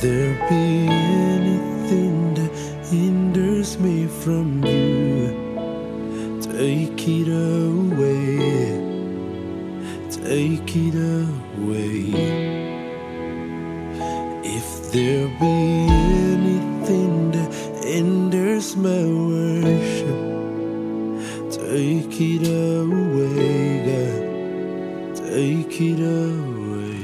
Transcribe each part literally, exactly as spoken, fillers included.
there be anything that hinders me from you, take it away, take it away. If there be anything that hinders my worship, take it away, God, take it away.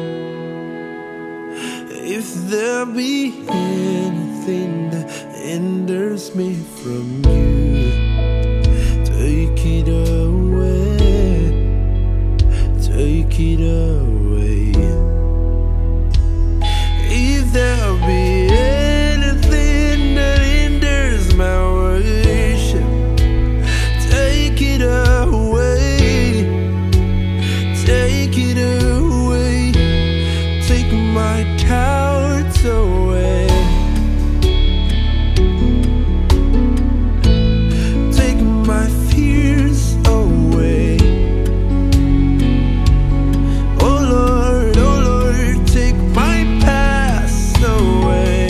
If there be anything that hinders me from you, take it away, take it away. If there be anything that hinders my worship, take it away, take it away. Take my doubts away, take my fears away. Oh Lord, oh Lord, take my past away.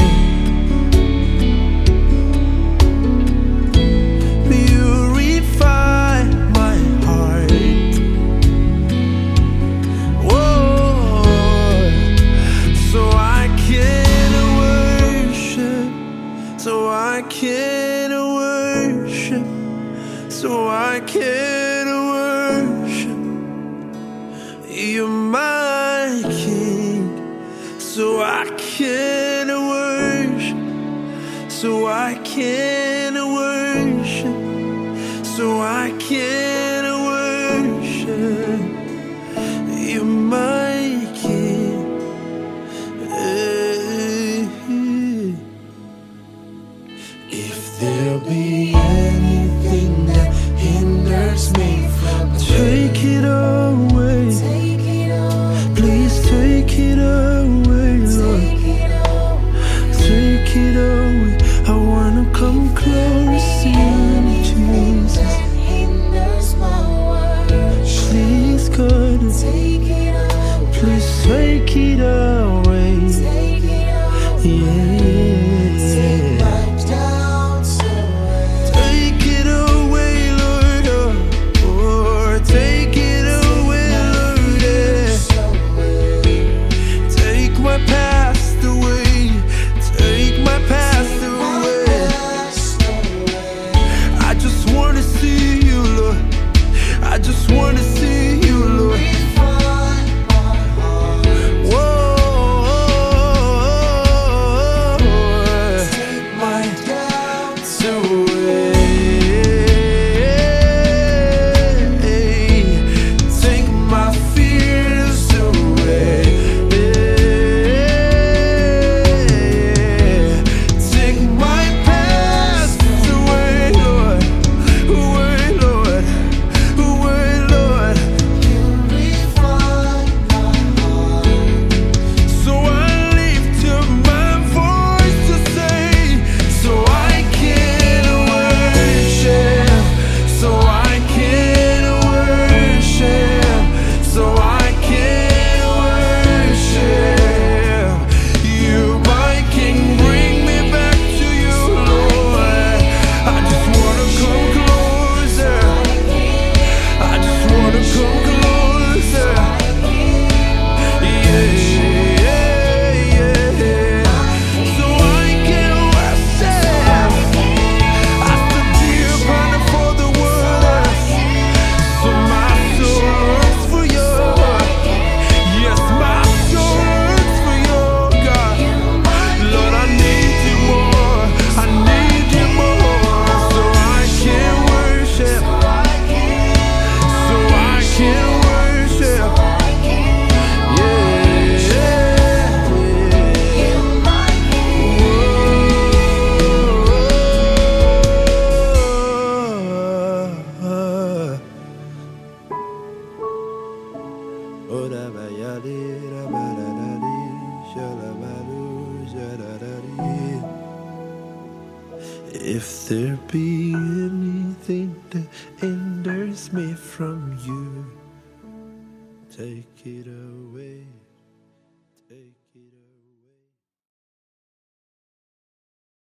Purify my heart. Whoa, so I can worship, so I can worship, so I can worship. You're my King, so I can worship, so I can worship, so I can worship. You're my King. If there be anything that hinders me from take it away, take it away. Please take it away, Lord. Take it away. I wanna come close to you, Jesus. Please, God, please take it away. Yeah. I just wanna see you, Lord. Whoa, take my doubts away, take my fears away, take my past away, Lord. Away, Lord. If there be anything that hinders me from you, take it away. Take